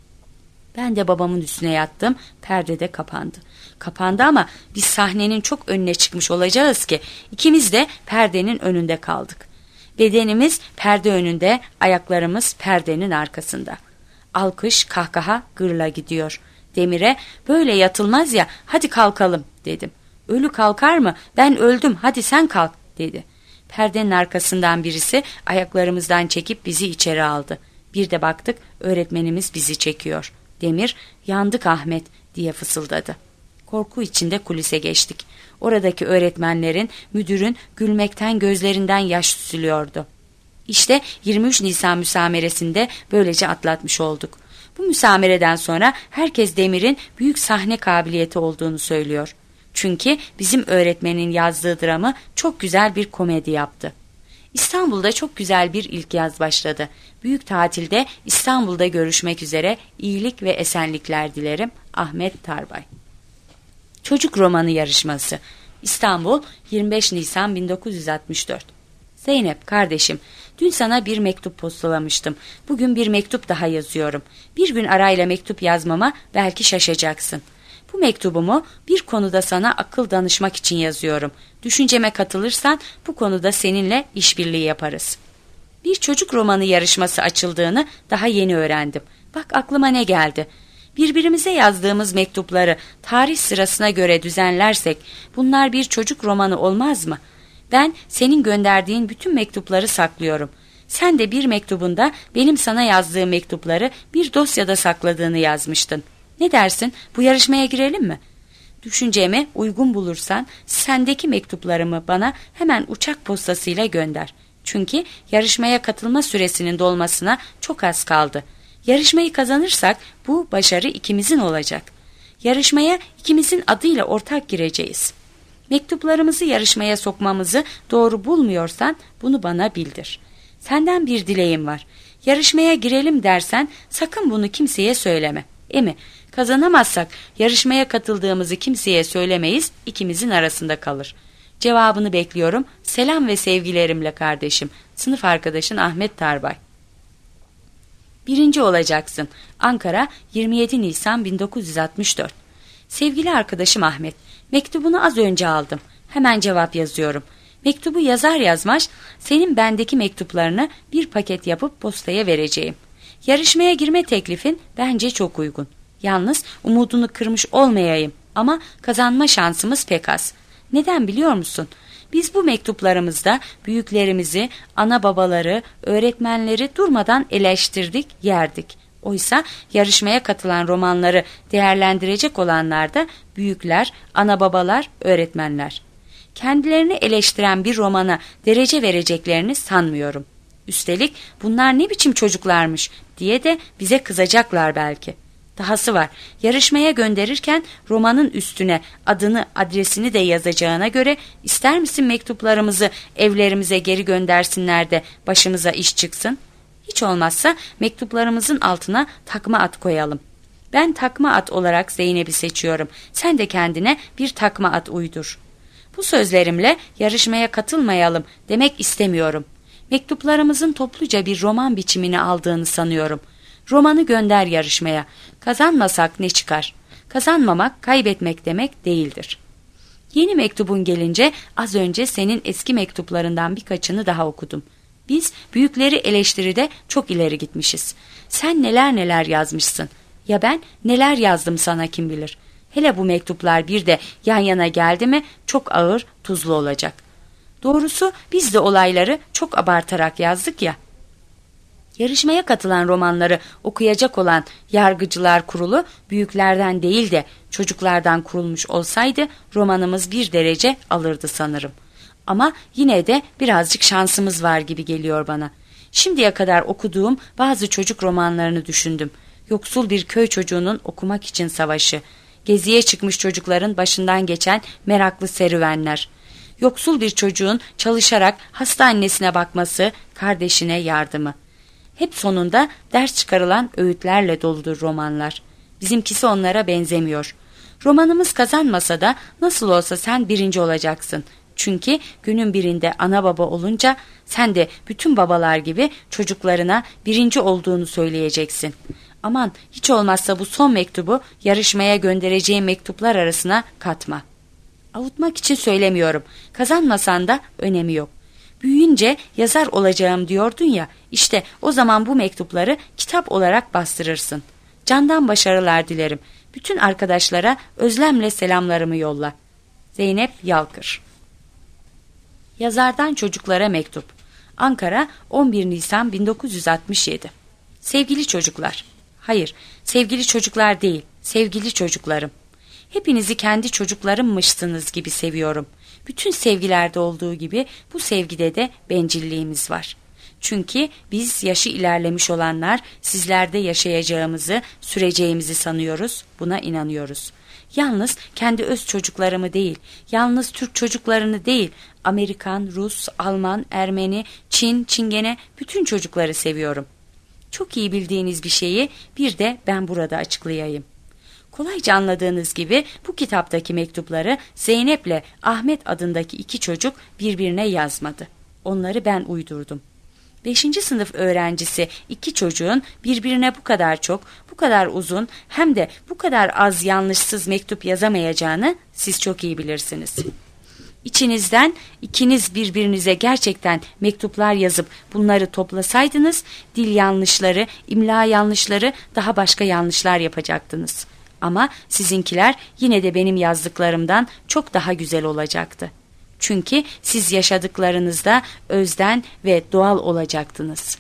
Ben de babamın üstüne yattım, perde de kapandı. Kapandı ama biz sahnenin çok önüne çıkmış olacağız ki ikimiz de perdenin önünde kaldık. Bedenimiz perde önünde, ayaklarımız perdenin arkasında. Alkış, kahkaha gırla gidiyor. Demir'e böyle yatılmaz ya, hadi kalkalım dedim. Ölü kalkar mı? Ben öldüm, hadi sen kalk dedi. Perdenin arkasından birisi ayaklarımızdan çekip bizi içeri aldı. Bir de baktık öğretmenimiz bizi çekiyor. Demir, yandık Ahmet diye fısıldadı. Korku içinde kulise geçtik. Oradaki öğretmenlerin, müdürün gülmekten gözlerinden yaş süzülüyordu. İşte yirmi üç Nisan müsameresinde böylece atlatmış olduk. Bu müsamereden sonra herkes Demir'in büyük sahne kabiliyeti olduğunu söylüyor. Çünkü bizim öğretmenin yazdığı dramı çok güzel bir komedi yaptı. İstanbul'da çok güzel bir ilk yaz başladı. Büyük tatilde İstanbul'da görüşmek üzere, iyilik ve esenlikler dilerim. Ahmet Tarbay. Çocuk romanı yarışması. İstanbul, yirmi beş Nisan bin dokuz yüz altmış dört. Zeynep kardeşim, dün sana bir mektup postalamıştım. Bugün bir mektup daha yazıyorum. Bir gün arayla mektup yazmama belki şaşacaksın. Bu mektubumu bir konuda sana akıl danışmak için yazıyorum. Düşünceme katılırsan bu konuda seninle işbirliği yaparız. Bir çocuk romanı yarışması açıldığını daha yeni öğrendim. Bak aklıma ne geldi. Birbirimize yazdığımız mektupları tarih sırasına göre düzenlersek bunlar bir çocuk romanı olmaz mı? Ben senin gönderdiğin bütün mektupları saklıyorum. Sen de bir mektubunda benim sana yazdığım mektupları bir dosyada sakladığını yazmıştın. Ne dersin? Bu yarışmaya girelim mi? Düşüncemi uygun bulursan sendeki mektuplarımı bana hemen uçak postasıyla gönder. Çünkü yarışmaya katılma süresinin dolmasına çok az kaldı. Yarışmayı kazanırsak bu başarı ikimizin olacak. Yarışmaya ikimizin adıyla ortak gireceğiz. Mektuplarımızı yarışmaya sokmamızı doğru bulmuyorsan bunu bana bildir. Senden bir dileğim var. Yarışmaya girelim dersen sakın bunu kimseye söyleme. Emi, kazanamazsak yarışmaya katıldığımızı kimseye söylemeyiz, ikimizin arasında kalır. Cevabını bekliyorum. Selam ve sevgilerimle kardeşim. Sınıf arkadaşın Ahmet Tarbay. Birinci olacaksın. Ankara, yirmi yedi Nisan bin dokuz yüz altmış dört. Sevgili arkadaşım Ahmet, mektubunu az önce aldım. Hemen cevap yazıyorum. Mektubu yazar yazmaz senin bendeki mektuplarını bir paket yapıp postaya vereceğim. Yarışmaya girme teklifin bence çok uygun. Yalnız umudunu kırmış olmayayım ama kazanma şansımız pek az. Neden biliyor musun? Biz bu mektuplarımızda büyüklerimizi, ana babaları, öğretmenleri durmadan eleştirdik, yerdik. Oysa yarışmaya katılan romanları değerlendirecek olanlar da büyükler, ana babalar, öğretmenler. Kendilerini eleştiren bir romana derece vereceklerini sanmıyorum. Üstelik bunlar ne biçim çocuklarmış diye de bize kızacaklar belki. Dahası var, yarışmaya gönderirken romanın üstüne adını, adresini de yazacağına göre ister misin mektuplarımızı evlerimize geri göndersinler de başımıza iş çıksın? Hiç olmazsa mektuplarımızın altına takma ad koyalım. Ben takma ad olarak Zeynep'i seçiyorum. Sen de kendine bir takma ad uydur. Bu sözlerimle yarışmaya katılmayalım demek istemiyorum. Mektuplarımızın topluca bir roman biçimini aldığını sanıyorum. Romanı gönder yarışmaya. Kazanmasak ne çıkar? Kazanmamak kaybetmek demek değildir. Yeni mektubun gelince az önce senin eski mektuplarından birkaçını daha okudum. Biz büyükleri eleştiride çok ileri gitmişiz. Sen neler neler yazmışsın. Ya ben neler yazdım sana kim bilir. Hele bu mektuplar bir de yan yana geldi mi çok ağır, tuzlu olacak. Doğrusu biz de olayları çok abartarak yazdık ya. Yarışmaya katılan romanları okuyacak olan Yargıcılar Kurulu büyüklerden değil de çocuklardan kurulmuş olsaydı romanımız bir derece alırdı sanırım. Ama yine de birazcık şansımız var gibi geliyor bana. Şimdiye kadar okuduğum bazı çocuk romanlarını düşündüm. Yoksul bir köy çocuğunun okumak için savaşı, geziye çıkmış çocukların başından geçen meraklı serüvenler, yoksul bir çocuğun çalışarak hasta annesine bakması, kardeşine yardımı. Hep sonunda ders çıkarılan öğütlerle doludur romanlar. Bizimkisi onlara benzemiyor. Romanımız kazanmasa da nasıl olsa sen birinci olacaksın. Çünkü günün birinde ana baba olunca sen de bütün babalar gibi çocuklarına birinci olduğunu söyleyeceksin. Aman hiç olmazsa bu son mektubu yarışmaya göndereceğim mektuplar arasına katma. Avutmak için söylemiyorum. Kazanmasan da önemi yok. Büyüyünce yazar olacağım diyordun ya, işte o zaman bu mektupları kitap olarak bastırırsın. Candan başarılar dilerim. Bütün arkadaşlara özlemle selamlarımı yolla. Zeynep Yalkır. Yazardan çocuklara mektup. Ankara, on bir Nisan bin dokuz yüz altmış yedi. Sevgili çocuklar. Hayır, sevgili çocuklar değil, sevgili çocuklarım. Hepinizi kendi çocuklarımmışsınız gibi seviyorum. Bütün sevgilerde olduğu gibi bu sevgide de bencilliğimiz var. Çünkü biz yaşı ilerlemiş olanlar sizlerde yaşayacağımızı, süreceğimizi sanıyoruz, buna inanıyoruz. Yalnız kendi öz çocuklarımı değil, yalnız Türk çocuklarını değil, Amerikan, Rus, Alman, Ermeni, Çin, Çingene bütün çocukları seviyorum. Çok iyi bildiğiniz bir şeyi bir de ben burada açıklayayım. Kolayca anladığınız gibi bu kitaptaki mektupları Zeynep'le Ahmet adındaki iki çocuk birbirine yazmadı. Onları ben uydurdum. Beşinci sınıf öğrencisi iki çocuğun birbirine bu kadar çok, bu kadar uzun hem de bu kadar az yanlışsız mektup yazamayacağını siz çok iyi bilirsiniz. İçinizden ikiniz birbirinize gerçekten mektuplar yazıp bunları toplasaydınız dil yanlışları, imla yanlışları, daha başka yanlışlar yapacaktınız. Ama sizinkiler yine de benim yazdıklarımdan çok daha güzel olacaktı. Çünkü siz yaşadıklarınızda özden ve doğal olacaktınız.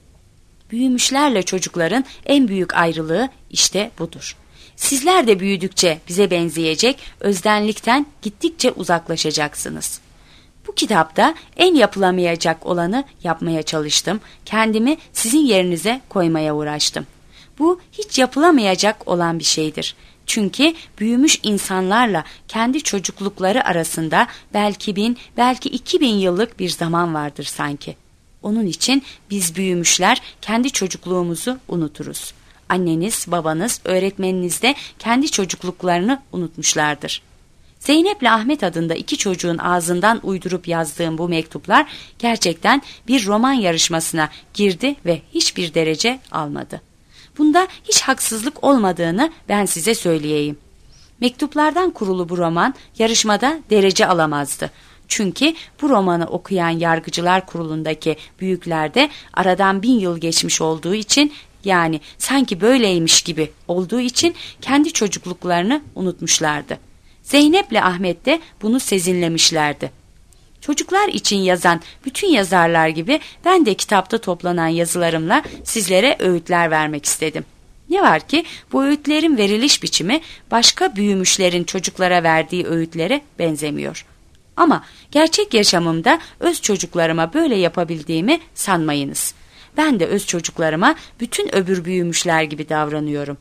Büyümüşlerle çocukların en büyük ayrılığı işte budur. Sizler de büyüdükçe bize benzeyecek, özdenlikten gittikçe uzaklaşacaksınız. Bu kitapta en yapılamayacak olanı yapmaya çalıştım, kendimi sizin yerinize koymaya uğraştım. Bu hiç yapılamayacak olan bir şeydir. Çünkü büyümüş insanlarla kendi çocuklukları arasında belki bin, belki iki bin yıllık bir zaman vardır sanki. Onun için biz büyümüşler kendi çocukluğumuzu unuturuz. Anneniz, babanız, öğretmeniniz de kendi çocukluklarını unutmuşlardır. Zeynep'le Ahmet adında iki çocuğun ağzından uydurup yazdığım bu mektuplar gerçekten bir roman yarışmasına girdi ve hiçbir derece almadı. Bunda hiç haksızlık olmadığını ben size söyleyeyim. Mektuplardan kurulu bu roman yarışmada derece alamazdı. Çünkü bu romanı okuyan Yargıcılar Kurulu'ndaki büyükler de aradan bin yıl geçmiş olduğu için, yani sanki böyleymiş gibi olduğu için kendi çocukluklarını unutmuşlardı. Zeynep'le Ahmet de bunu sezinlemişlerdi. Çocuklar için yazan bütün yazarlar gibi ben de kitapta toplanan yazılarımla sizlere öğütler vermek istedim. Ne var ki bu öğütlerin veriliş biçimi başka büyümüşlerin çocuklara verdiği öğütlere benzemiyor. Ama gerçek yaşamımda öz çocuklarıma böyle yapabildiğimi sanmayınız. Ben de öz çocuklarıma bütün öbür büyümüşler gibi davranıyorum.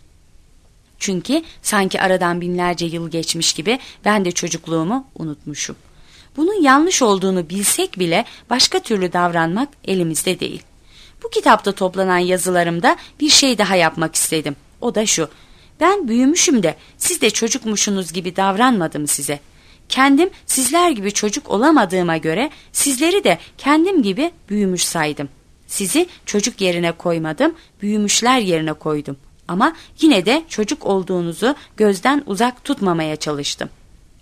Çünkü sanki aradan binlerce yıl geçmiş gibi ben de çocukluğumu unutmuşum. Bunun yanlış olduğunu bilsek bile başka türlü davranmak elimizde değil. Bu kitapta toplanan yazılarımda bir şey daha yapmak istedim. O da şu: ben büyümüşüm de siz de çocukmuşsunuz gibi davranmadım size. Kendim sizler gibi çocuk olamadığıma göre sizleri de kendim gibi büyümüş saydım. Sizi çocuk yerine koymadım, büyümüşler yerine koydum. Ama yine de çocuk olduğunuzu gözden uzak tutmamaya çalıştım.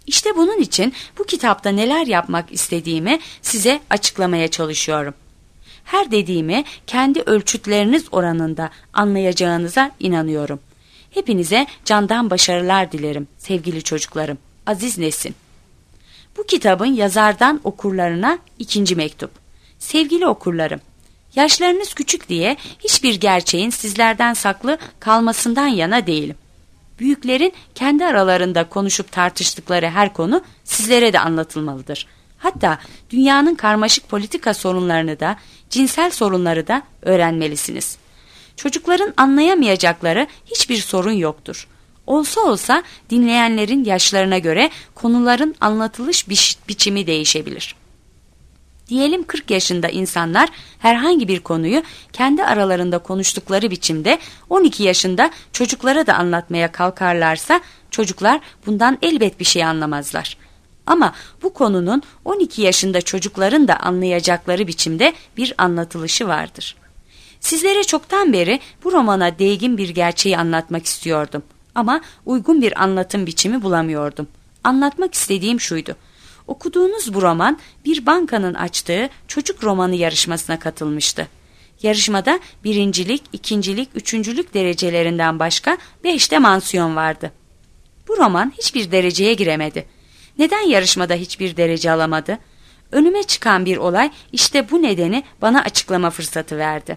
İşte bunun için bu kitapta neler yapmak istediğimi size açıklamaya çalışıyorum. Her dediğimi kendi ölçütleriniz oranında anlayacağınıza inanıyorum. Hepinize candan başarılar dilerim sevgili çocuklarım. Aziz Nesin. Bu kitabın yazardan okurlarına ikinci mektup. Sevgili okurlarım, yaşlarınız küçük diye hiçbir gerçeğin sizlerden saklı kalmasından yana değilim. Büyüklerin kendi aralarında konuşup tartıştıkları her konu sizlere de anlatılmalıdır. Hatta dünyanın karmaşık politika sorunlarını da, cinsel sorunları da öğrenmelisiniz. Çocukların anlayamayacakları hiçbir sorun yoktur. Olsa olsa dinleyenlerin yaşlarına göre konuların anlatılış bi- biçimi değişebilir. Diyelim kırk yaşında insanlar herhangi bir konuyu kendi aralarında konuştukları biçimde on iki yaşında çocuklara da anlatmaya kalkarlarsa çocuklar bundan elbet bir şey anlamazlar. Ama bu konunun on iki yaşında çocukların da anlayacakları biçimde bir anlatılışı vardır. Sizlere çoktan beri bu romana değgin bir gerçeği anlatmak istiyordum ama uygun bir anlatım biçimi bulamıyordum. Anlatmak istediğim şuydu. Okuduğunuz bu roman bir bankanın açtığı çocuk romanı yarışmasına katılmıştı. Yarışmada birincilik, ikincilik, üçüncülük derecelerinden başka beş de mansiyon vardı. Bu roman hiçbir dereceye giremedi. Neden yarışmada hiçbir derece alamadı? Önüme çıkan bir olay işte bu nedeni bana açıklama fırsatı verdi.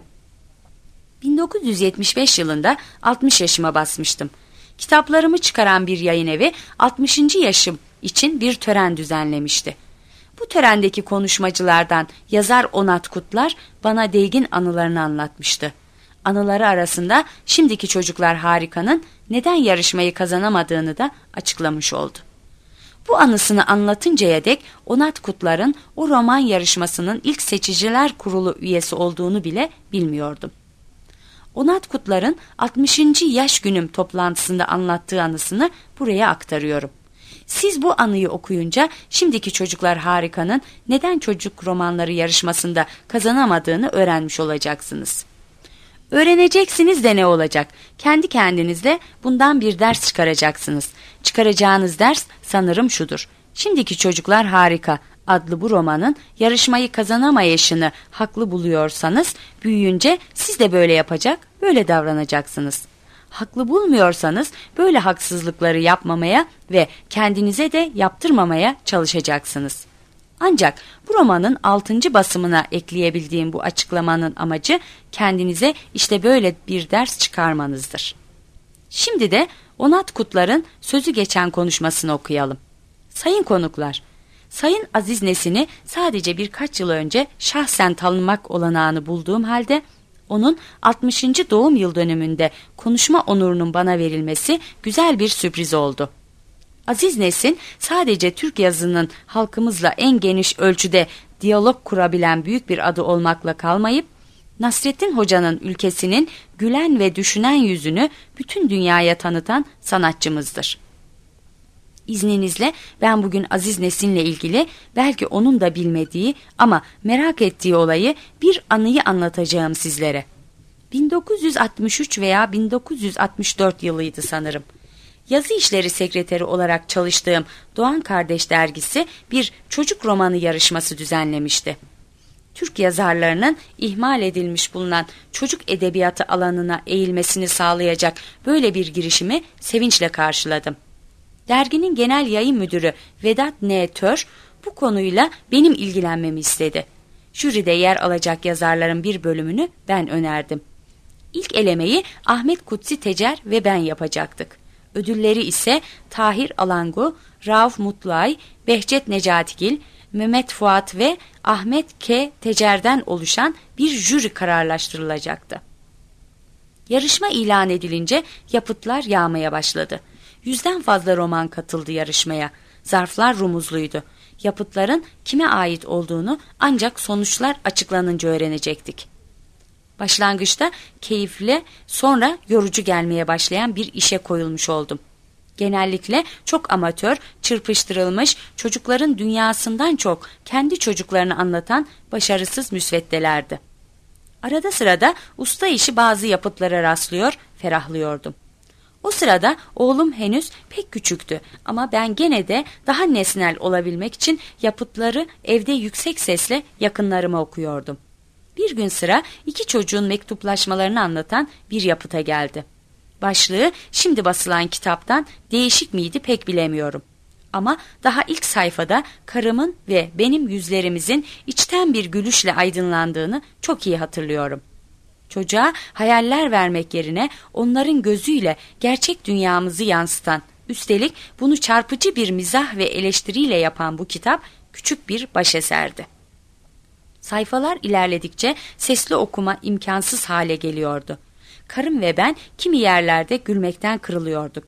bin dokuz yüz yetmiş beş yılında altmış yaşıma basmıştım. Kitaplarımı çıkaran bir yayın evi altmışıncı yaşım için bir tören düzenlemişti. Bu törendeki konuşmacılardan yazar Onat Kutlar bana değgin anılarını anlatmıştı. Anıları arasında Şimdiki Çocuklar Harika'nın neden yarışmayı kazanamadığını da açıklamış oldu. Bu anısını anlatıncaya dek Onat Kutlar'ın o roman yarışmasının ilk seçiciler kurulu üyesi olduğunu bile bilmiyordum. Onat Kutlar'ın altmışıncı yaş günüm toplantısında anlattığı anısını buraya aktarıyorum. Siz bu anıyı okuyunca Şimdiki Çocuklar Harika'nın neden çocuk romanları yarışmasında kazanamadığını öğrenmiş olacaksınız. Öğreneceksiniz de ne olacak? Kendi kendinizle bundan bir ders çıkaracaksınız. Çıkaracağınız ders sanırım şudur. Şimdiki Çocuklar Harika adlı bu romanın yarışmayı kazanamayışını haklı buluyorsanız büyüyünce siz de böyle yapacak, böyle davranacaksınız. Haklı bulmuyorsanız böyle haksızlıkları yapmamaya ve kendinize de yaptırmamaya çalışacaksınız. Ancak bu romanın altıncı basımına ekleyebildiğim bu açıklamanın amacı kendinize işte böyle bir ders çıkarmanızdır. Şimdi de Onat Kutlar'ın sözü geçen konuşmasını okuyalım. Sayın konuklar, Sayın Aziz Nesin'i sadece birkaç yıl önce şahsen tanımak olanağını bulduğum halde onun altmışıncı doğum yıl dönümünde konuşma onurunun bana verilmesi güzel bir sürpriz oldu. Aziz Nesin sadece Türk yazının halkımızla en geniş ölçüde diyalog kurabilen büyük bir adı olmakla kalmayıp, Nasrettin Hoca'nın ülkesinin gülen ve düşünen yüzünü bütün dünyaya tanıtan sanatçımızdır. İzninizle ben bugün Aziz Nesin'le ilgili belki onun da bilmediği ama merak ettiği olayı bir anıyı anlatacağım sizlere. bin dokuz yüz altmış üç veya bin dokuz yüz altmış dört yılıydı sanırım. Yazı işleri sekreteri olarak çalıştığım Doğan Kardeş dergisi bir çocuk romanı yarışması düzenlemişti. Türk yazarlarının ihmal edilmiş bulunan çocuk edebiyatı alanına eğilmesini sağlayacak böyle bir girişimi sevinçle karşıladım. Derginin genel yayın müdürü Vedat N. Tör bu konuyla benim ilgilenmemi istedi. Jüride yer alacak yazarların bir bölümünü ben önerdim. İlk elemeyi Ahmet Kutsi Tecer ve ben yapacaktık. Ödülleri ise Tahir Alangu, Rauf Mutlay, Behçet Necatigil, Mehmet Fuat ve Ahmet K. Tecer'den oluşan bir jüri kararlaştırılacaktı. Yarışma ilan edilince yapıtlar yağmaya başladı. Yüzden fazla roman katıldı yarışmaya. Zarflar rumuzluydu. Yapıtların kime ait olduğunu ancak sonuçlar açıklanınca öğrenecektik. Başlangıçta keyifli, sonra yorucu gelmeye başlayan bir işe koyulmuş oldum. Genellikle çok amatör, çırpıştırılmış, çocukların dünyasından çok kendi çocuklarını anlatan başarısız müsveddelerdi. Arada sırada usta işi bazı yapıtlara rastlıyor, ferahlıyordum. O sırada oğlum henüz pek küçüktü ama ben gene de daha nesnel olabilmek için yapıtları evde yüksek sesle yakınlarıma okuyordum. Bir gün sıra iki çocuğun mektuplaşmalarını anlatan bir yapıta geldi. Başlığı şimdi basılan kitaptan değişik miydi pek bilemiyorum. Ama daha ilk sayfada karımın ve benim yüzlerimizin içten bir gülüşle aydınlandığını çok iyi hatırlıyorum. Çocuğa hayaller vermek yerine onların gözüyle gerçek dünyamızı yansıtan, üstelik bunu çarpıcı bir mizah ve eleştiriyle yapan bu kitap küçük bir başeserdi. Sayfalar ilerledikçe sesli okuma imkansız hale geliyordu. Karım ve ben kimi yerlerde gülmekten kırılıyorduk.